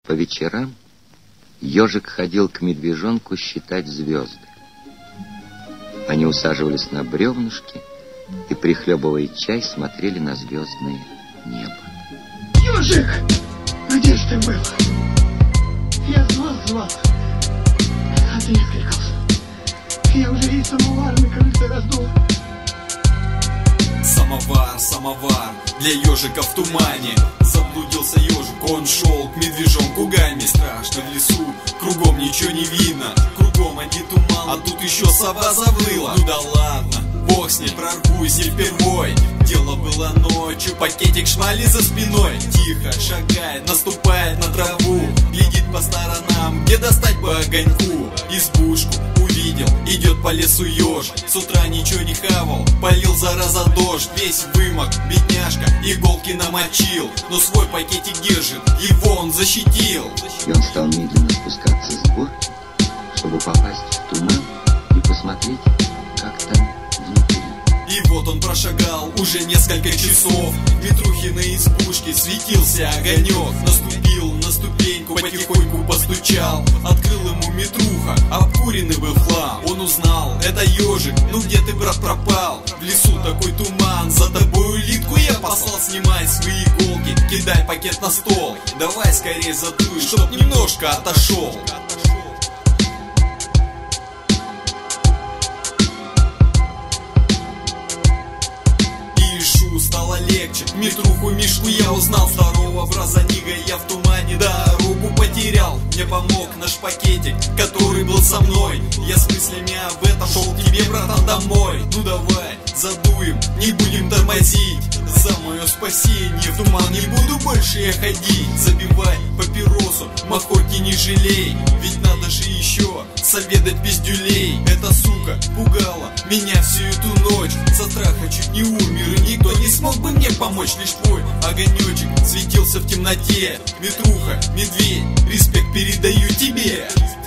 По вечерам ежик ходил к медвежонку считать звезды. Они усаживались на бревнышки и, прихлебывая чай, смотрели на звездное небо. Ежик, где ж ты был? Я звал, а ты не откликался. Я уже и самовар на крыльце раздул. Самовар, для ежика в тумане. Заблудился ежик, он шел к медвежонку гами. Страшно в лесу, кругом ничего не видно. Кругом один туман, а тут еще сова завыла. Ну да ладно, бог с ней, прорвусь и впервой. Дело было ночью, пакетик шмали за спиной. Тихо шагает, наступает на траву. Глядит по сторонам, где достать бы огоньку. Избушку увидел, идет по лесу еж. С утра ничего не хавал, полил зараза дождь. Весь вымок, бедняжка, иголки намочил. Но свой пакетик держит, его он защитил. И он стал медленно спускаться с горки, чтобы попасть в туман и посмотреть, как там внутри. И вот он прошагал уже несколько часов. В Митрухиной избушке светился огонек. Наступил на ступеньку, потихоньку постучал. Открыл ему Митруха, обкуренный был хлам. Он узнал, это ежик, ну где ты, брат, пропал? В лесу такой туман, за тобой улитку я послал. Снимай свои иголки, кидай пакет на стол. Давай скорее задуй, чтоб немножко отошел. Стало легче, Митруху Мишку я узнал. Старого бразанига я в тумане дорогу потерял. Мне помог наш пакетик, который был со мной. Я с мыслями об этом шел к тебе, братан, домой. Ну давай, задуем, не будем тормозить. За мое спасение в туман не буду больше я ходить. Забивай папиросу, махорки не жалей. Ведь надо же еще соведать пиздюлей. Эта сука пугала меня всю эту ночь. Со страха чуть не умер, и никто не смог бы мне помочь. Лишь твой огонечек светился в темноте. Митруха, медведь, респект передаю тебе.